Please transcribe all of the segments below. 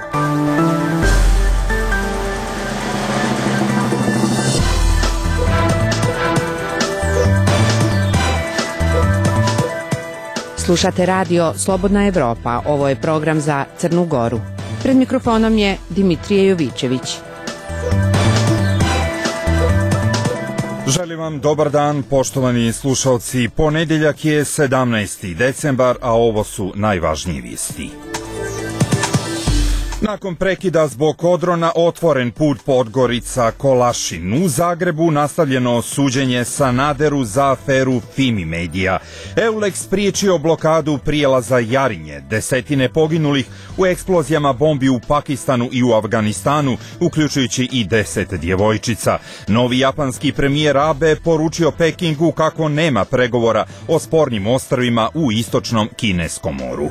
Slušate radio Slobodna Evropa. Ovo je program za Crnu Goru. Pred mikrofonom je Dimitrije Jovićević. Želim vam dobar dan, poštovani slušalci. Ponedjeljak je 17. decembar, a ovo su najvažnije vijesti. Nakon prekida zbog odrona otvoren put Podgorica-Kolašin. U Zagrebu nastavljeno suđenje Sanaderu za aferu Fimi Medija. Eulex spriječio blokadu prijelaza Jarinje. Desetine poginulih u eksplozijama bombi u Pakistanu i u Afganistanu, uključujući i 10 djevojčica. Novi japanski premijer Abe poručio Pekingu kako nema pregovora o spornim ostrvima u istočnom Kineskom moru.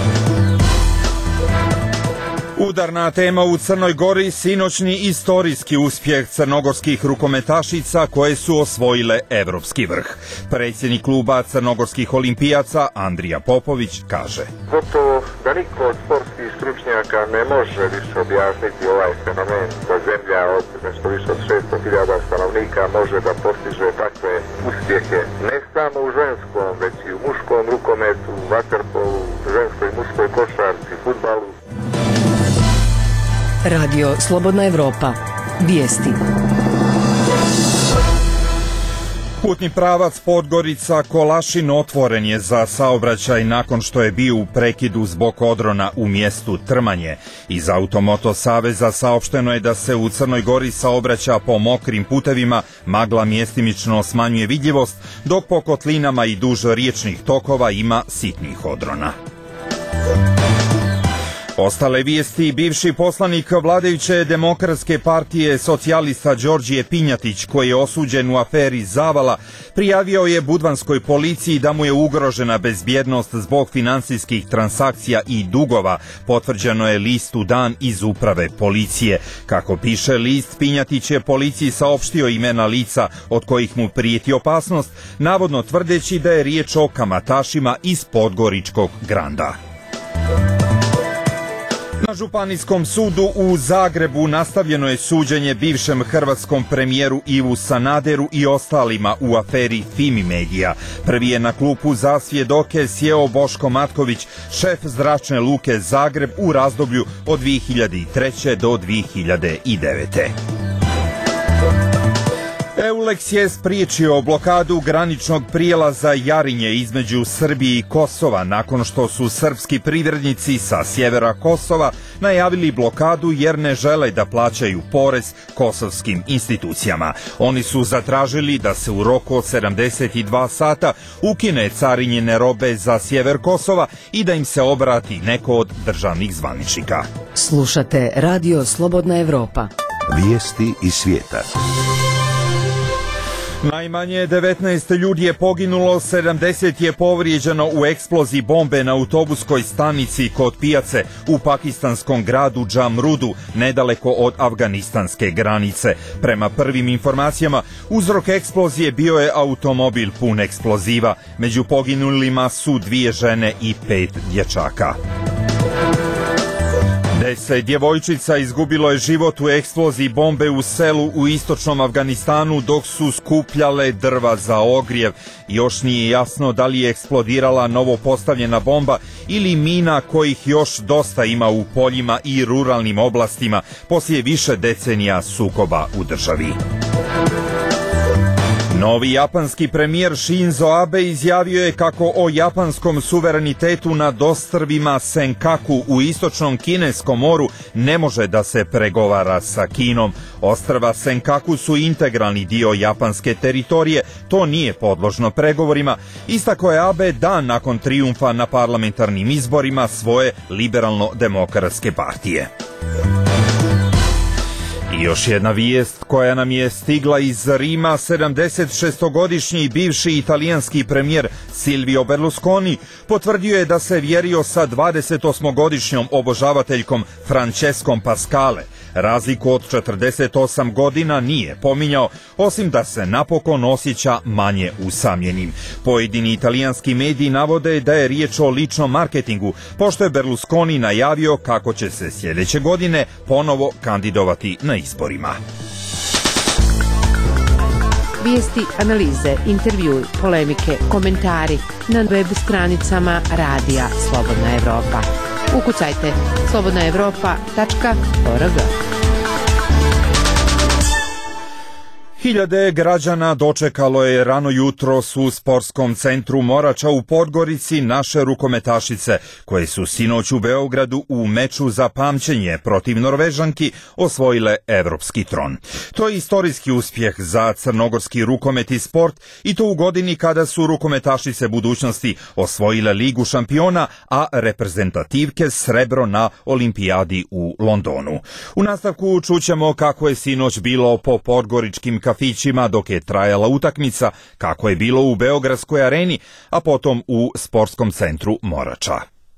Udarna tema u Crnoj Gori, sinoćni istorijski uspjeh crnogorskih rukometašica koje su osvojile evropski vrh. Predsjednik kluba crnogorskih olimpijaca Andrija Popović kaže: Gotovo da niko od sportskih stručnjaka ne može više objasniti ovaj fenomen da zemlja od nešto više od 600.000 stanovnika može da postiže takve uspjehe ne samo u ženskom, već i u muškom rukometu, vaterpolu, ženskoj i muškoj košarci, fudbalu. Radio Slobodna Evropa. Vijesti. Putni pravac Podgorica-Kolašin otvoren je za saobraćaj nakon što je bio u prekidu zbog odrona u mjestu Trmanje. Iz Automoto saveza saopšteno je da se u Crnoj Gori saobraća po mokrim putevima, magla mjestimično smanjuje vidljivost, dok po kotlinama i duž riječnih tokova ima sitnih odrona. Ostale vijesti, bivši poslanik vladajuće demokratske partije socijalista Đorđije Pinjatić, koji je osuđen u aferi Zavala, prijavio je budvanskoj policiji da mu je ugrožena bezbjednost zbog financijskih transakcija i dugova, potvrđeno je listu Dan iz uprave policije. Kako piše list, Pinjatić je policiji saopštio imena lica od kojih mu prijeti opasnost, navodno tvrdeći da je riječ o kamatašima iz Podgoričkog Granda. Na Županijskom sudu u Zagrebu nastavljeno je suđenje bivšem hrvatskom premijeru Ivu Sanaderu i ostalima u aferi Fimi Medija. Prvi je na klupu za svjedoke sjeo Boško Matković, šef Zračne luke Zagreb u razdoblju od 2003. do 2009. Eulex je spriječio blokadu graničnog prijelaza Jarinje između Srbije i Kosova nakon što su srpski privrednici sa sjevera Kosova najavili blokadu jer ne žele da plaćaju porez kosovskim institucijama. Oni su zatražili da se u roku od 72 sata ukine carinjene robe za sjever Kosova i da im se obrati neko od državnih zvaničnika. Slušate Radio Slobodna Evropa. Vijesti iz svijeta. Najmanje 19 ljudi je poginulo, 70 je povrijeđeno u eksploziji bombe na autobuskoj stanici kod pijace u pakistanskom gradu Džamrudu, nedaleko od afganistanske granice. Prema prvim informacijama, uzrok eksplozije bio je automobil pun eksploziva. Među poginulima su 2 žene i 5 dječaka. 10 djevojčica izgubilo je život u eksploziji bombe u selu u istočnom Afganistanu dok su skupljale drva za ogrjev. Još nije jasno da li je eksplodirala novo postavljena bomba ili mina kojih još dosta ima u poljima i ruralnim oblastima poslije više decenija sukoba u državi. Novi japanski premijer Shinzo Abe izjavio je kako o japanskom suverenitetu nad ostrvima Senkaku u istočnom Kineskom moru ne može da se pregovara sa Kinom. Ostrva Senkaku su integralni dio japanske teritorije, to nije podložno pregovorima, istakao je Abe dan nakon trijumfa na parlamentarnim izborima svoje liberalno-demokratske partije. I još jedna vijest koja nam je stigla iz Rima, 76-godišnji bivši italijanski premijer Silvio Berlusconi potvrdio je da se vjerio sa 28-godišnjom obožavateljkom Francescom Pascale. Razliku od 48 godina nije pominjao, osim da se napokon osjeća manje usamljenim. Pojedini italijanski mediji navode da je riječ o ličnom marketingu, pošto je Berlusconi najavio kako će se sljedeće godine ponovo kandidovati na izborima. Vijesti, analize, intervjui, polemike, komentari na web stranicama Radija Slobodna Evropa. Ukucajte slobodnaevropa.org. Hiljade građana dočekalo je rano jutros u sportskom centru Morača u Podgorici naše rukometašice, koje su sinoć u Beogradu u meču za pamćenje protiv Norvežanki osvojile evropski tron. To je istorijski uspjeh za crnogorski rukomet i sport, i to u godini kada su rukometašice budućnosti osvojile Ligu šampiona, a reprezentativke srebro na olimpijadi u Londonu. U nastavku čućemo kako je sinoć bilo po podgoričkim kafićima dok je trajala utakmica, kako je bilo u Beogradskoj areni, a potom u sportskom centru Morača.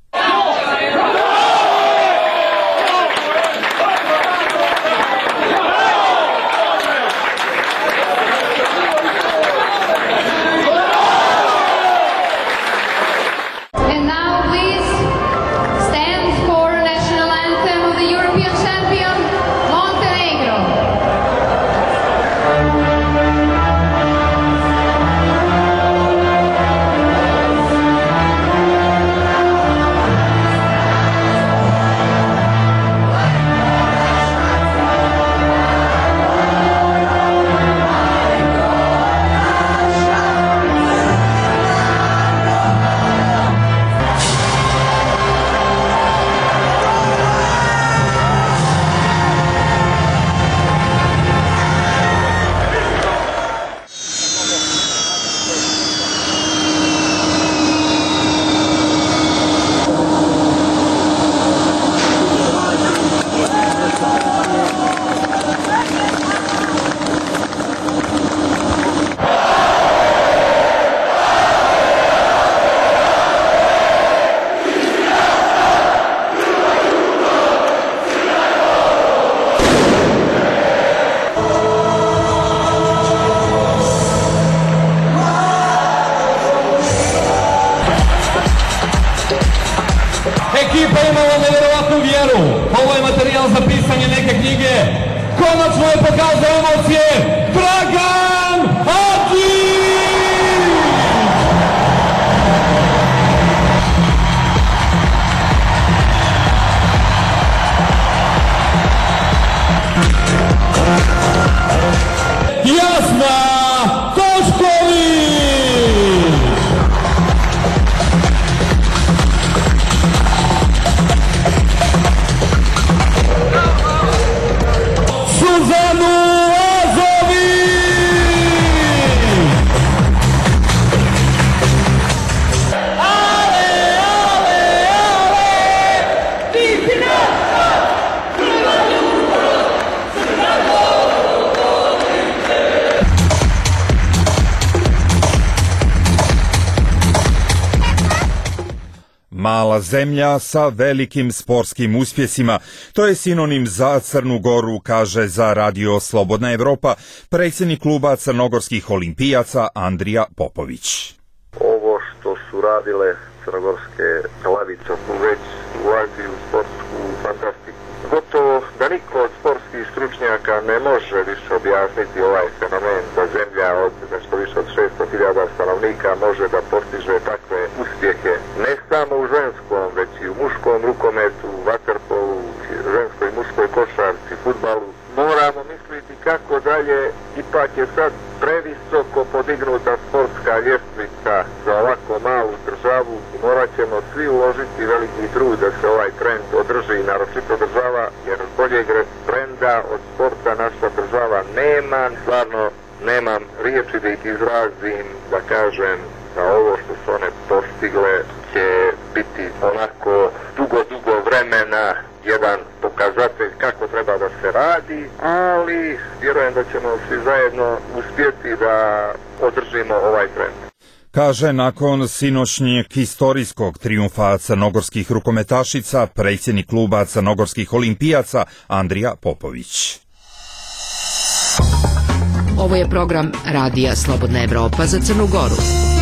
Ekipa imala nevjerovatnu vjeru. Ovo je materijal za pisanje neke knjige. Konačno je pokazao emocije Dragan Hadžić! Jasna Tošković! Mala zemlja sa velikim sportskim uspjesima. To je sinonim za Crnu Goru, kaže za Radio Slobodna Evropa predsjednik kluba crnogorskih olimpijaca Andrija Popović. Ovo što su radile crnogorske lavice su već ulazi u sportsku fantastiku. Gotovo da niko od sportskih stručnjaka ne može više objasniti ovaj fenomen da zemlja od nešto više od 600.000 stanovnika može da postiže takve uspjehe ne samo u ženskom, već i u muškom rukometu, vaterpolu, ženskoj i muškoj košarci, fudbalu. Moramo misliti kako dalje, ipak je sad previsoko podignuta sportska ljestvica za ovako malu državu i morat ćemo svi uložiti veliki trud da se ovaj trend održi i naročito država, jer boljeg trenda od sporta naša država nema. Stvarno nemam riječi da ih izrazim, da kažem da ovo što su one postigle će biti onako dugo vremena jedan pokazatelj kako treba da se radi, ali vjerujem da ćemo svi zajedno uspjeti da održimo ovaj trend. kaže nakon sinoćnjeg historijskog trijumfa crnogorskih rukometašica predsjednik kluba crnogorskih olimpijaca Andrija Popović. Ovo je program Radija Slobodna Evropa za Crnu Goru.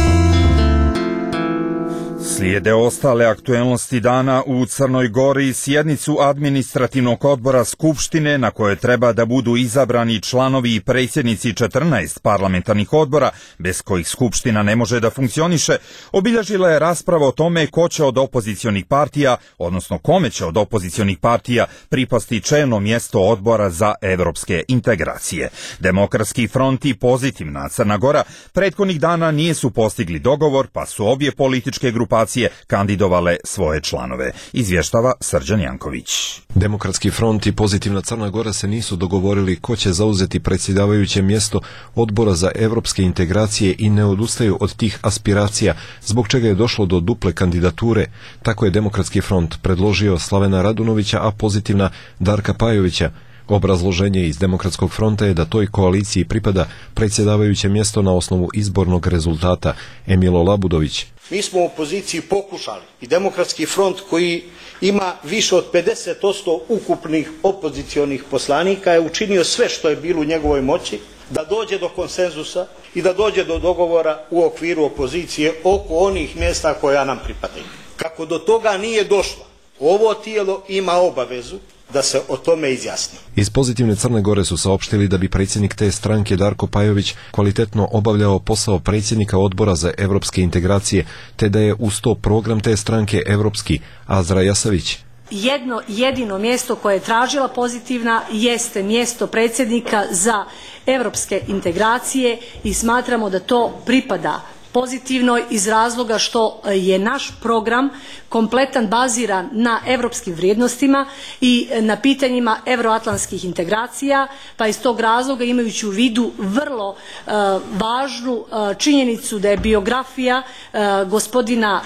Slijede ostale aktuelnosti dana u Crnoj Gori, sjednicu administrativnog odbora Skupštine na kojoj treba da budu izabrani članovi i predsjednici 14 parlamentarnih odbora, bez kojih Skupština ne može da funkcioniše, obilježila je rasprava o tome ko će od opozicionih partija, odnosno kome će od opozicionih partija pripasti čelno mjesto odbora za evropske integracije. Demokratski front i Pozitivna Crna Gora prethodnih dana nisu postigli dogovor, pa su obje političke grupacije kandidovale svoje članove. Izvještava Srđan Janković. Demokratski front i Pozitivna Crna Gora se nisu dogovorili ko će zauzeti predsjedavajuće mjesto odbora za evropske integracije i ne odustaju od tih aspiracija, zbog čega je došlo do duple kandidature. Tako je Demokratski front predložio Slavena Radunovića, a Pozitivna Darka Pajovića. Obrazloženje iz Demokratskog fronta je da toj koaliciji pripada predsjedavajuće mjesto na osnovu izbornog rezultata. Emilo Labudović. Mi smo u opoziciji pokušali i Demokratski front koji ima više od 50% ukupnih opozicionih poslanika je učinio sve što je bilo u njegovoj moći da dođe do konsenzusa i da dođe do dogovora u okviru opozicije oko onih mjesta koja nam pripadaju. Kako do toga nije došlo, ovo tijelo ima obavezu da se o tome izjasni. Iz Pozitivne Crne Gore su saopštili da bi predsjednik te stranke Darko Pajović kvalitetno obavljao posao predsjednika odbora za evropske integracije, te da je uz to program te stranke evropski. Azra Jasavić. Jedno jedino mjesto koje je tražila Pozitivna jeste mjesto predsjednika za evropske integracije i smatramo da to pripada Pozitivnoj iz razloga što je naš program kompletan baziran na europskim vrijednostima i na pitanjima euroatlantskih integracija, pa iz tog razloga imajući u vidu vrlo važnu činjenicu da je biografija gospodina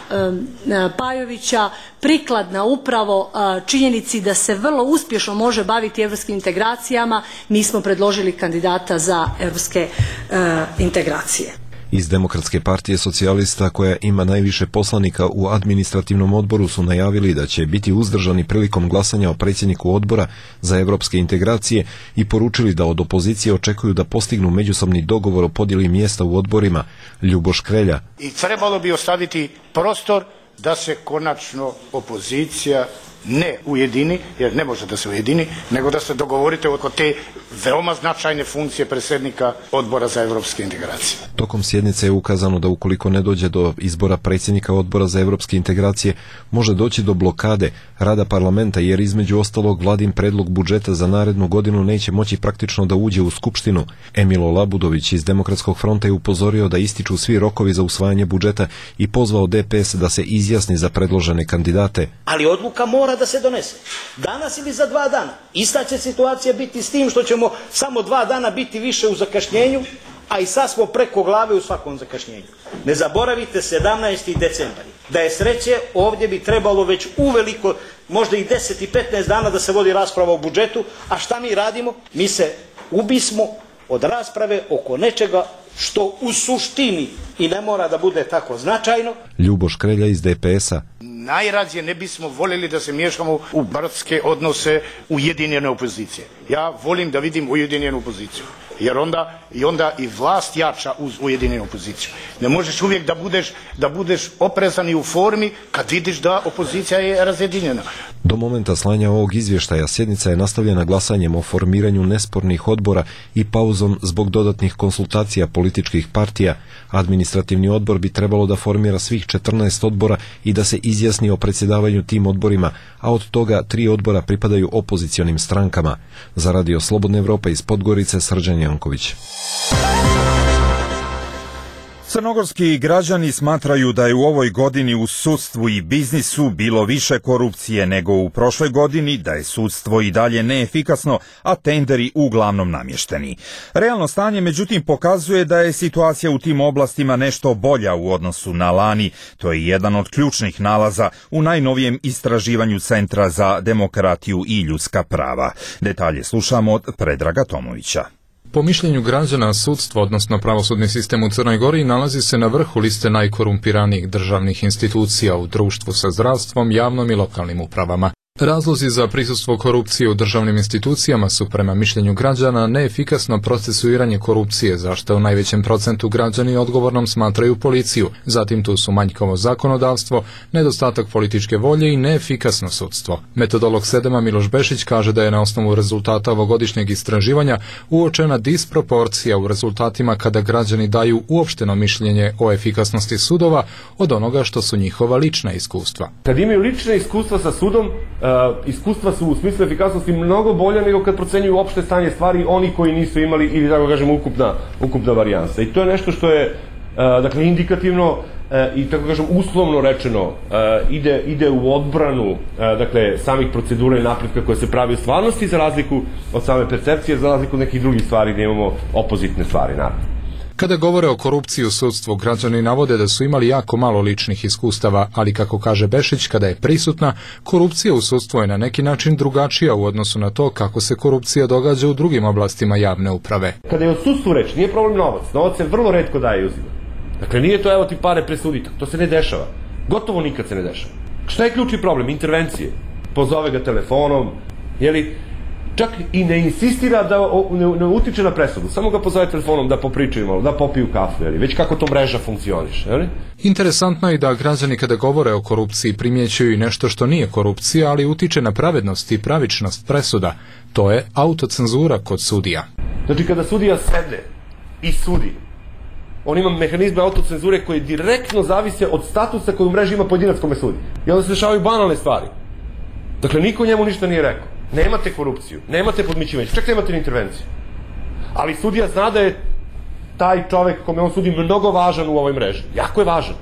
Pajovića prikladna upravo činjenici da se vrlo uspješno može baviti europskim integracijama, mi smo predložili kandidata za europske integracije. Iz Demokratske partije socijalista, koja ima najviše poslanika u administrativnom odboru, su najavili da će biti uzdržani prilikom glasanja o predsjedniku odbora za evropske integracije i poručili da od opozicije očekuju da postignu međusobni dogovor o podjeli mjesta u odborima. Ljuboš Krelja. I trebalo bi ostaviti prostor da se konačno opozicija ne ujedini, jer ne može da se ujedini, nego da se dogovorite oko te veoma značajne funkcije predsjednika odbora za evropske integracije. Tokom sjednice je ukazano da ukoliko ne dođe do izbora predsjednika odbora za evropske integracije, može doći do blokade rada parlamenta, jer između ostalog vladin predlog budžeta za narednu godinu neće moći praktično da uđe u Skupštinu. Emilo Labudović iz Demokratskog fronta je upozorio da ističu svi rokovi za usvajanje budžeta i pozvao DPS da se izjasni za predložene kandidate. Ali odluka mora da se donese. Danas ili za 2 dana. Ista će situacija biti s tim što ćemo samo 2 dana biti više u zakašnjenju, a i sad smo preko glave u svakom zakašnjenju. Ne zaboravite 17. decembar. Da je sreće, ovdje bi trebalo već uveliko, možda i 10 i 15 dana da se vodi rasprava o budžetu, a šta mi radimo? Mi se ubismo od rasprave oko nečega što u suštini i ne mora da bude tako značajno. Ljuboš Krelja iz DPS-a. Najrađe ne bismo voljeli da se miješamo u bratske odnose ujedinjene opozicije. Ja volim da vidim ujedinjenu opoziciju, jer onda i vlast jača uz ujedinjenu opoziciju. Ne možeš uvijek da budeš oprezan i u formi kad vidiš da opozicija je razjedinjena. Do momenta slanja ovog izvještaja sjednica je nastavljena glasanjem o formiranju nespornih odbora i pauzom zbog dodatnih konsultacija političkih partija. Administrativni odbor bi trebalo da formira svih 14 odbora i da se izjasni o predsjedavanju tim odborima, a od toga 3 odbora pripadaju opozicionim strankama. Za Radio Slobodna Evropa iz Podgorice, Srđan Janković. Crnogorski građani smatraju da je u ovoj godini u sudstvu i biznisu bilo više korupcije nego u prošloj godini, da je sudstvo i dalje neefikasno, a tenderi uglavnom namješteni. Realno stanje međutim pokazuje da je situacija u tim oblastima nešto bolja u odnosu na lani. To je jedan od ključnih nalaza u najnovijem istraživanju Centra za demokratiju i ljudska prava. Detalje slušamo od Predraga Tomovića. Po mišljenju građana, sudstvo, odnosno pravosudni sistem u Crnoj Gori, nalazi se na vrhu liste najkorumpiranijih državnih institucija u društvu sa zdravstvom, javnom i lokalnim upravama. Razlozi za prisustvo korupcije u državnim institucijama su prema mišljenju građana neefikasno procesuiranje korupcije, zašto u najvećem procentu građani odgovornom smatraju policiju. Zatim tu su manjkavo zakonodavstvo, nedostatak političke volje i neefikasno sudstvo. Metodolog Sedema Miloš Bešić kaže da je na osnovu rezultata ovogodišnjeg istraživanja uočena disproporcija u rezultatima kada građani daju uopšteno mišljenje o efikasnosti sudova od onoga što su njihova lična iskustva. Kad imaju lična iskustva sa sudom, iskustva su u smislu efikasnosti mnogo bolja nego kad procenjuju opšte stanje stvari oni koji nisu imali, ili tako kažemo ukupna varijansa. I to je nešto što je dakle indikativno i tako kažem uslovno rečeno ide u odbranu dakle samih procedura i napretka koje se pravi u stvarnosti, za razliku od same percepcije, za razliku od nekih drugih stvari gdje imamo opozitne stvari, naravno. Kada govore o korupciji u sudstvu, građani navode da su imali jako malo ličnih iskustava, ali kako kaže Bešić, kada je prisutna, korupcija u sudstvu je na neki način drugačija u odnosu na to kako se korupcija događa u drugim oblastima javne uprave. Kada je o sudstvu reč, nije problem novac. Novac se vrlo retko daje i uzima. Dakle, nije to evo ti pare presuditi. To se ne dešava. Gotovo nikad se ne dešava. Šta je ključni problem? Intervencije. Pozove ga telefonom, jeli? Čak i ne insistira da ne utiče na presudu, samo ga pozove telefonom da popričaju malo, da popiju kafu, već kako to mreža funkcioniše. Interesantno je da građani kada govore o korupciji primjećuju i nešto što nije korupcija, ali utiče na pravednost i pravičnost presuda. To je autocenzura kod sudija. Znači kada sudija sedne i sudi, on ima mehanizme autocenzure koje direktno zavise od statusa koji u mreži ima pojedinac kome sudi. I onda se dešavaju banalne stvari. Dakle, niko njemu ništa nije rekao. Nemate korupciju, nemate podmićivanje, čak nemate intervenciju. Ali sudija zna da je taj čovek kome on sudi mnogo važan u ovoj mreži. Jako je važan.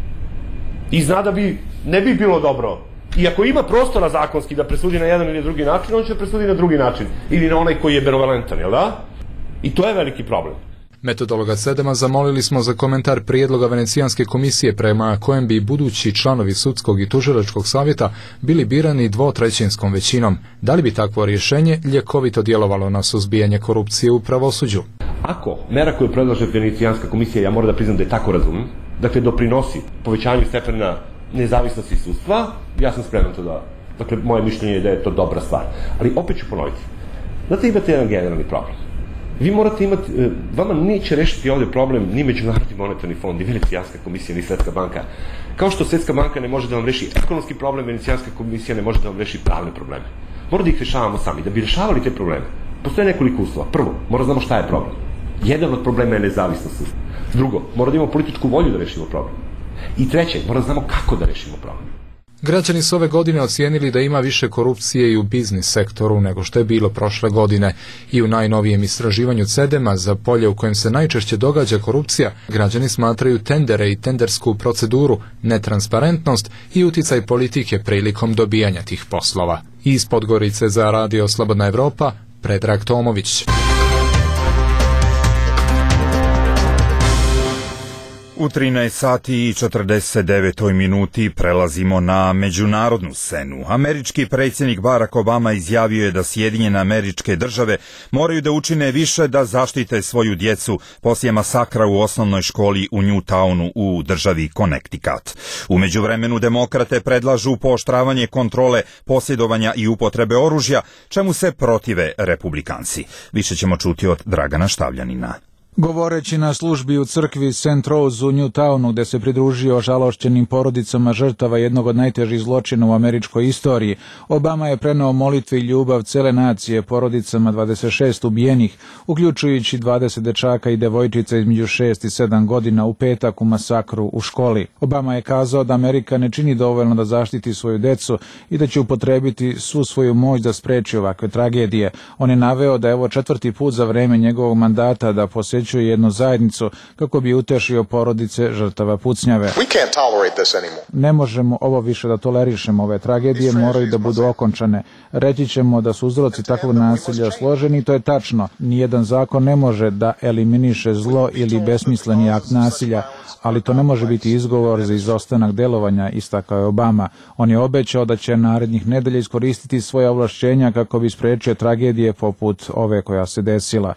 I zna da ne bi bilo dobro. I ako ima prostora zakonski da presudi na jedan ili drugi način, on će presudi na drugi način. Ili na onaj koji je benevolentan, jel da? I to je veliki problem. Metodologa Sedema zamolili smo za komentar prijedloga Venecijanske komisije prema kojem bi budući članovi sudskog i tužilačkog savjeta bili birani 2/3 većinom. Da li bi takvo rješenje ljekovito djelovalo na suzbijanje korupcije u pravosuđu? Ako mera koju predlaže Venecijanska komisija, ja moram da priznam da je tako razumem, dakle doprinosi povećanju stepena nezavisnosti sudstva, ja sam spreman to da, dakle moje mišljenje je da je to dobra stvar. Ali opet ću ponoviti, znate imate jedan generalni problem. Vi morate imati, vama neće rešiti ovdje problem ni Međunarodni monetarni fond, ni Venecijanska komisija, ni Svetska banka. Kao što Svetska banka ne može da vam reši ekonomski problem, Venecijanska komisija ne može da vam reši pravne probleme. Moramo da ih rešavamo sami. Da bi rešavali te probleme, postoje nekoliko uslova. Prvo, moramo znamo šta je problem. Jedan od problema je nezavisnost sudstva. Drugo, moramo da imamo političku volju da rešimo problem. I treće, moramo da znamo kako da rešimo problem. Građani su ove godine ocijenili da ima više korupcije i u biznis sektoru nego što je bilo prošle godine. I u najnovijem istraživanju Sedema za polje u kojem se najčešće događa korupcija, građani smatraju tendere i tendersku proceduru, netransparentnost i uticaj politike prilikom dobijanja tih poslova. Iz Podgorice za Radio Slobodna Evropa, Predrag Tomović. U 13 sati i 49 minuti prelazimo na međunarodnu scenu. Američki predsjednik Barack Obama izjavio je da Sjedinjene Američke Države moraju da učine više da zaštite svoju djecu poslije masakra u osnovnoj školi u Newtownu u državi Connecticut. U međuvremenu demokrate predlažu pooštravanje kontrole posjedovanja i upotrebe oružja, čemu se protive republikanci. Više ćemo čuti od Dragana Štavljanina. Govoreći na službi u crkvi St. Rose u Newtownu, gde se pridružio žalošćenim porodicama žrtava jednog od najtežih zločina u američkoj istoriji, Obama je preneo molitve i ljubav cele nacije porodicama 26 ubijenih, uključujući 20 dečaka i devojčica između 6 i 7 godina u petak u masakru u školi. Obama je kazao da Amerika ne čini dovoljno da zaštiti svoju decu i da će upotrebiti svu svoju moć da spreči ovakve tragedije. On je naveo da je ovo 4. put za vreme njegovog mandata da posjećuje opterećuje jednu zajednicu kako bi utešio porodice žrtava pucnjave. Ne možemo ovo više da tolerišemo, ove tragedije moraju da budu okončane. Reći ćemo da su uzroci takvog nasilja složeni i to je tačno. Nijedan zakon ne može da eliminiše zlo ili besmisleni akt nasilja, ali to ne može biti izgovor za izostanak delovanja, istakao je Obama. On je obećao da će narednih nedelja iskoristiti svoje ovlašćenja kako bi sprečio tragedije poput ove koja se desila.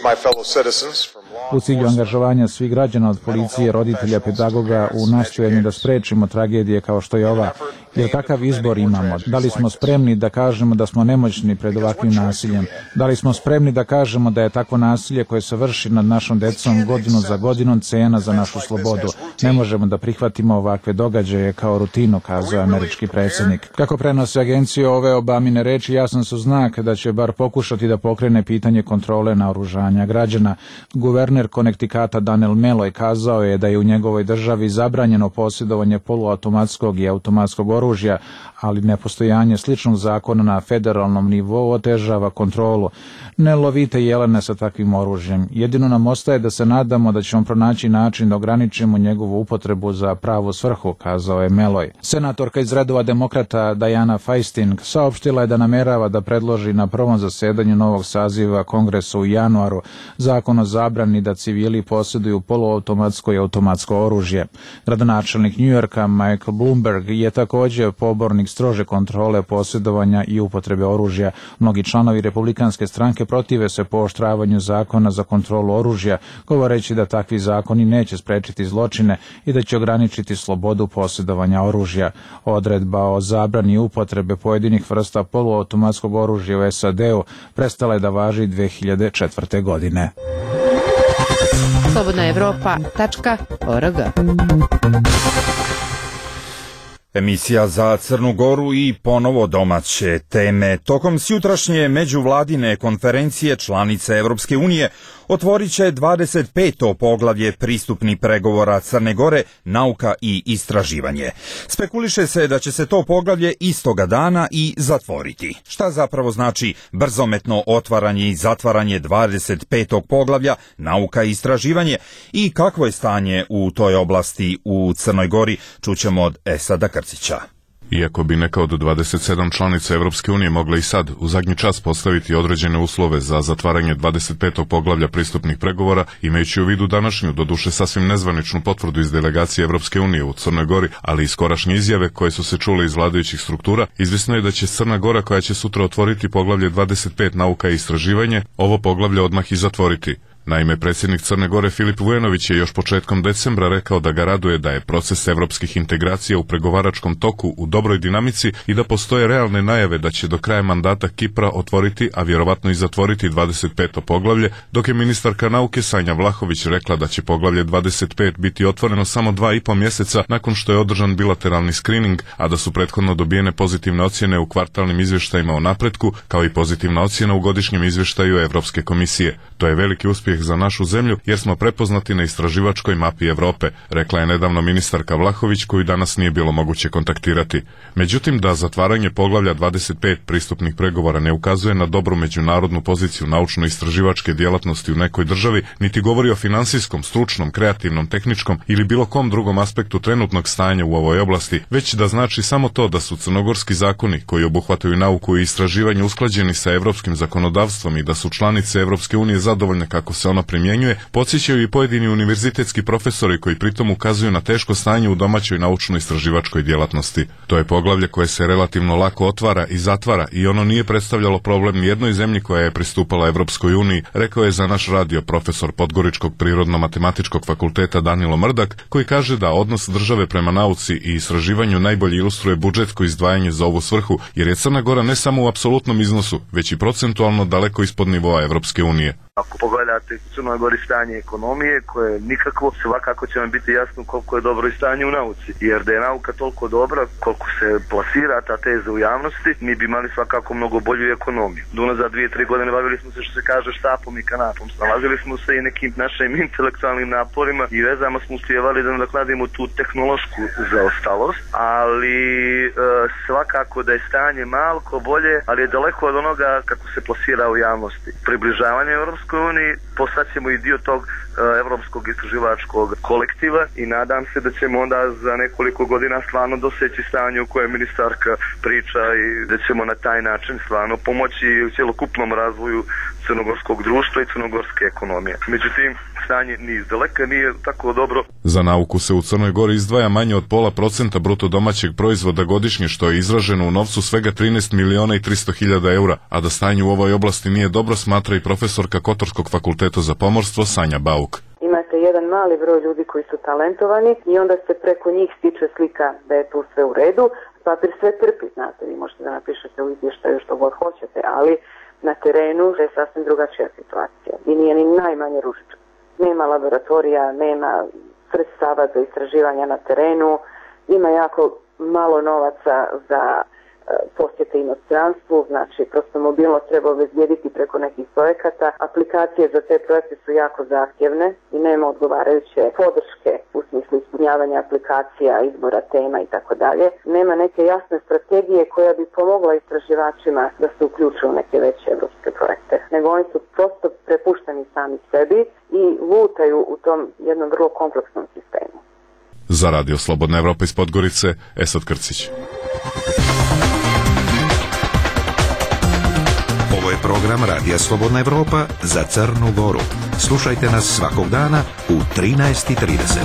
U cilju angažovanja svih građana od policije, roditelja, pedagoga u nastojanju da sprečimo tragedije kao što je ova. Jer kakav izbor imamo? Da li smo spremni da kažemo da smo nemoćni pred ovakvim nasiljem? Da li smo spremni da kažemo da je takvo nasilje koje se vrši nad našom decom godinu za godinom cena za našu slobodu? Ne možemo da prihvatimo ovakve događaje kao rutinu, kazao je američki predsjednik. Kako prenose agencije, ove Obamine reči jasan su znak da će bar pokušati da pokrene pitanje kontrole naoružanja građana. Guverner Konektikata Daniel Malloy kazao je da je u njegovoj državi zabranjeno posjedovanje poluautomatskog i automatskog oružja, ali nepostojanje sličnog zakona na federalnom nivou otežava kontrolu. Ne lovite jelene sa takvim oružjem. Jedino nam ostaje da se nadamo da ćemo pronaći način da ograničimo njegovu upotrebu za pravu svrhu, kazao je Malloy. Senatorka iz redova demokrata Diana Feinstein saopštila je da namerava da predloži na prvom zasedanju novog saziva Kongresa u januaru zakon o zabrani da civili posjeduju poluautomatsko i automatsko oružje. Gradonačelnik Njujorka Michael Bloomberg je također pobornik strože kontrole posjedovanja i upotrebe oružja. Mnogi članovi republikanske stranke protive se pooštravanju zakona za kontrolu oružja, govoreći da takvi zakoni neće sprečiti zločine i da će ograničiti slobodu posjedovanja oružja. Odredba o zabrani upotrebe pojedinih vrsta poluautomatskog oružja u SAD-u prestala je da važi 2004. godine. slobodnaevropa.org. Emisija za Crnu Goru i ponovo domaće teme. Tokom sjutrašnje međuvladine konferencije članice Evropske unije otvorit će 25. poglavlje pristupnih pregovora Crne Gore, nauka i istraživanje. Spekuliše se da će se to poglavlje istoga dana i zatvoriti. Šta zapravo znači brzometno otvaranje i zatvaranje 25. poglavlja nauka i istraživanje i kakvo je stanje u toj oblasti u Crnoj Gori, čućemo od Esada Krcića. Iako bi neka od 27 članica Evropske unije mogla i sad u zadnji čas postaviti određene uslove za zatvaranje 25. poglavlja pristupnih pregovora, imajući u vidu današnju, doduše sasvim nezvaničnu potvrdu iz delegacije Evropske unije u Crnoj Gori, ali i skorašnje izjave koje su se čule iz vladajućih struktura, izvisno je da će Crna Gora, koja će sutra otvoriti poglavlje 25 nauka i istraživanje, ovo poglavlje odmah i zatvoriti. Naime, predsjednik Crne Gore Filip Vujanović je još početkom decembra rekao da ga raduje da je proces evropskih integracija u pregovaračkom toku u dobroj dinamici i da postoje realne najave da će do kraja mandata Kipra otvoriti, a vjerovatno i zatvoriti 25. poglavlje, dok je ministarka nauke Sanja Vlahović rekla da će poglavlje 25 biti otvoreno samo 2,5 mjeseca nakon što je održan bilateralni screening, a da su prethodno dobijene pozitivne ocjene u kvartalnim izvještajima o napretku, kao i pozitivna ocjena u godišnjem izvještaju Evropske komisije. To je veliki uspjeh za našu zemlju jer smo prepoznati na istraživačkoj mapi Evrope, rekla je nedavno ministarka Vlahović, koju danas nije bilo moguće kontaktirati. Međutim, da zatvaranje poglavlja 25 pristupnih pregovora ne ukazuje na dobru međunarodnu poziciju naučno-istraživačke djelatnosti u nekoj državi, niti govori o finansijskom, stručnom, kreativnom, tehničkom ili bilo kom drugom aspektu trenutnog stanja u ovoj oblasti, već da znači samo to da su crnogorski zakoni koji obuhvataju nauku i istraživanje usklađeni sa evropskim zakonodavstvom i da su članice Evropske unije zadovoljne kako se ono primjenjuje, podsjećaju i pojedini univerzitetski profesori koji pritom ukazuju na teško stanje u domaćoj naučno-istraživačkoj djelatnosti. To je poglavlje koje se relativno lako otvara i zatvara i ono nije predstavljalo problem nijednoj zemlji koja je pristupala Evropskoj uniji, rekao je za naš radio profesor Podgoričkog prirodno-matematičkog fakulteta Danilo Mrdak, koji kaže da odnos države prema nauci i istraživanju najbolje ilustruje budžetsko izdvajanje za ovu svrhu, jer je Crna Gora ne samo u apsolutnom iznosu, već i procentualno daleko ispod nivoa Evropske unije. Ako pogledate u Crnoj Gori stanje ekonomije, koje je nikakvo, svakako će vam biti jasno koliko je dobro i stanje u nauci. Jer da je nauka toliko dobra, koliko se plasira ta teza u javnosti, mi bi imali svakako mnogo bolju ekonomiju. Unazad 2-3 godine bavili smo se, što se kaže, štapom i kanapom. Snalazili smo se i nekim našim intelektualnim naporima i vezama smo uspjevali da nadoknadimo tu tehnološku zaostalost, ali svakako da je stanje malko bolje, ali je daleko od onoga kako se plasira u javnosti. Približavanje Europskoj uniji postaćemo i dio tog evropskog istraživačkog kolektiva i nadam se da ćemo onda za nekoliko godina stvarno doseći stanje u kojem ministarka priča i da ćemo na taj način stvarno pomoći u cjelokupnom razvoju crnogorskog društva i crnogorske ekonomije. Međutim, stanje ni izdaleka nije tako dobro. Za nauku se u Crnoj Gori izdvaja manje od 0,5% bruto domaćeg proizvoda godišnje, što je izraženo u novcu svega 13.300.000 eura, a da stanje u ovoj oblasti nije dobro, smatra i profesorka Kotorskog fakulteta za pomorstvo Sanja Bauk. Imate jedan mali broj ljudi koji su talentovani i onda se preko njih stiče slika da je tu sve u redu. Papir sve trpi, znate, vi možete da napišete u izvještaju što god hoćete, ali na terenu je sasvim drugačija situacija i nije ni najmanje ružička. Nema laboratorija, nema sredstava za istraživanja na terenu, ima jako malo novaca za posjete inostranstvu, znači prosto mobilnost treba obezbijediti preko nekih projekata. Aplikacije za te projekte su jako zahtjevne i nema odgovarajuće podrške u smislu ispunjavanja aplikacija, izbora tema i tako dalje. Nema neke jasne strategije koja bi pomogla istraživačima da se uključe u neke veće evropske projekte, nego oni su prosto prepušteni sami sebi i lutaju u tom jednom vrlo kompleksnom sistemu. Za Radio Slobodna Evropa iz Podgorice, Esad Krcić. Ovo je program Radija Slobodna Evropa za Crnu Goru. Slušajte nas svakog dana u 13:30.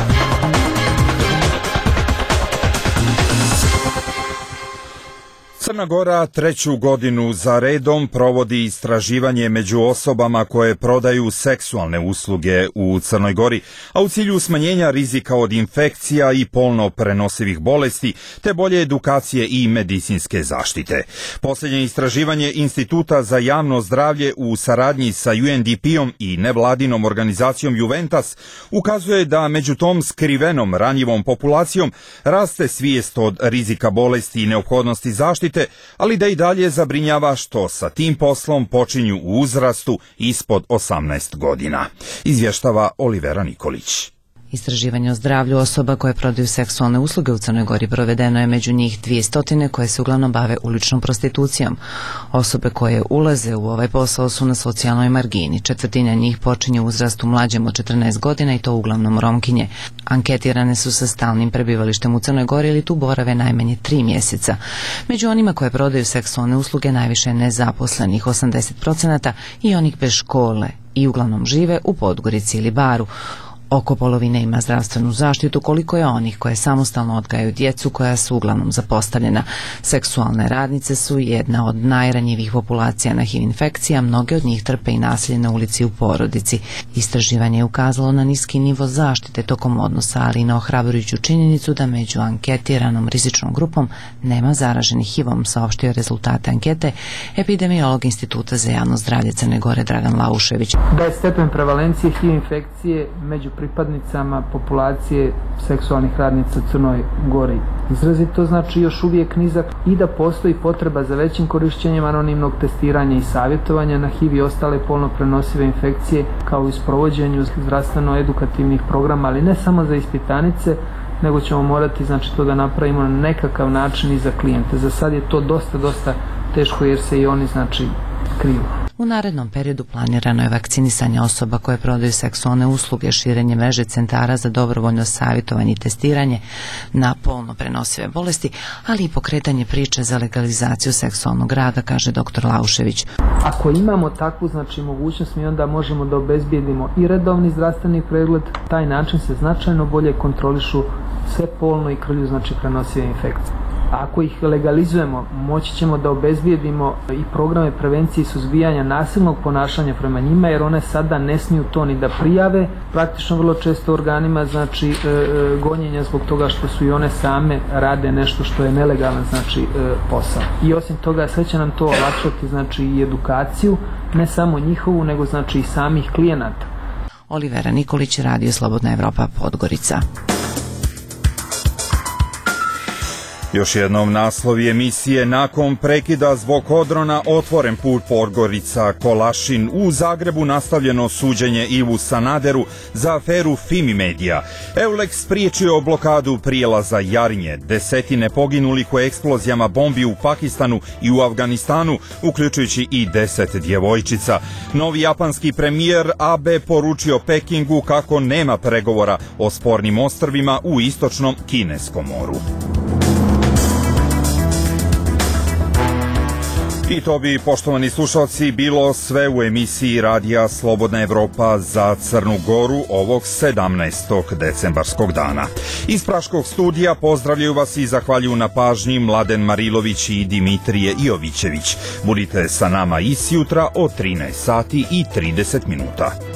Crna Gora treću godinu za redom provodi istraživanje među osobama koje prodaju seksualne usluge u Crnoj Gori, a u cilju smanjenja rizika od infekcija i polno prenosivih bolesti, te bolje edukacije i medicinske zaštite. Posljednje istraživanje Instituta za javno zdravlje u saradnji sa UNDP-om i nevladinom organizacijom Juventas ukazuje da među tom skrivenom ranjivom populacijom raste svijest od rizika bolesti i neophodnosti zaštite, ali da i dalje zabrinjava što sa tim poslom počinju u uzrastu ispod 18 godina. Izvještava Olivera Nikolić. Istraživanje o zdravlju osoba koje prodaju seksualne usluge u Crnoj Gori provedeno je među njih 200 koje se uglavnom bave uličnom prostitucijom. Osobe koje ulaze u ovaj posao su na socijalnoj margini. Četvrtina njih počinje u uzrastu mlađem od 14 godina i to uglavnom Romkinje. Anketirane su sa stalnim prebivalištem u Crnoj Gori ili tu borave najmanje 3 mjeseca. Među onima koje prodaju seksualne usluge najviše je nezaposlenih 80% i onih bez škole i uglavnom žive u Podgorici ili Baru. Oko polovine ima zdravstvenu zaštitu, koliko je onih koje samostalno odgajaju djecu koja su uglavnom zapostavljena. Seksualne radnice su jedna od najranjivih populacija na HIV infekcija, mnoge od njih trpe i nasilje na ulici i u porodici. Istraživanje je ukazalo na niski nivo zaštite tokom odnosa, ali i na ohrabrujuću činjenicu da među anketiranom rizičnom grupom nema zaraženih HIV-om, saopštio rezultate ankete epidemiolog Instituta za javno zdravlje Crne Gore Dragan Laušević. Da je stepen prevalencije HIV infekcije među pripadnicama populacije seksualnih radnica u Crnoj Gori izrazito, znači još uvijek nizak, i da postoji potreba za većim korišćenjem anonimnog testiranja i savjetovanja na HIV i ostale polno prenosive infekcije, kao i sprovođenju zdravstveno-edukativnih programa, ali ne samo za ispitanice, nego ćemo morati, znači, to da napravimo na nekakav način i za klijente. Za sad je to dosta teško jer se i oni, znači, kriju. U narednom periodu planirano je vakcinisanje osoba koje prodaju seksualne usluge, širenje mreže centara za dobrovoljno savjetovanje i testiranje na polno prenosive bolesti, ali i pokretanje priče za legalizaciju seksualnog rada, kaže dr. Laušević. Ako imamo takvu, znači, mogućnost, mi onda možemo da obezbijedimo i redovni zdravstveni pregled. Taj način se značajno bolje kontrolišu sve polno i krvlju, znači, prenosive infekcije. Ako ih legalizujemo, moći ćemo da obezbijedimo i programe prevencije i suzbijanja nasilnog ponašanja prema njima, jer one sada ne smiju to ni da prijave, praktično vrlo često organima, znači, gonjenja zbog toga što su i one same rade nešto što je nelegalan, znači, posao. I osim toga, sve će nam to olakšati, znači, i edukaciju, ne samo njihovu, nego, znači, i samih klijenata. Olivera Nikolić, Radio Slobodna Evropa, Podgorica. Još jednom naslovi emisije: nakon prekida zbog odrona otvoren put Podgorica Kolašin, u Zagrebu nastavljeno suđenje Ivu Sanaderu za aferu Fimi Media, Eulex spriječio blokadu prijelaza Jarinje, desetine poginulih u eksplozijama bombi u Pakistanu i u Afganistanu, uključujući i 10 djevojčica. Novi japanski premijer Abe poručio Pekingu kako nema pregovora o spornim ostrvima u istočnom Kineskom moru. I to bi, poštovani slušalci, bilo sve u emisiji Radija Slobodna Evropa za Crnu Goru ovog 17. decembarskog dana. Iz Praškog studija pozdravljaju vas i zahvaljuju na pažnji Mladen Marilović i Dimitrije Jovićević. Budite sa nama i sjutra od 13 sati i 30 minuta.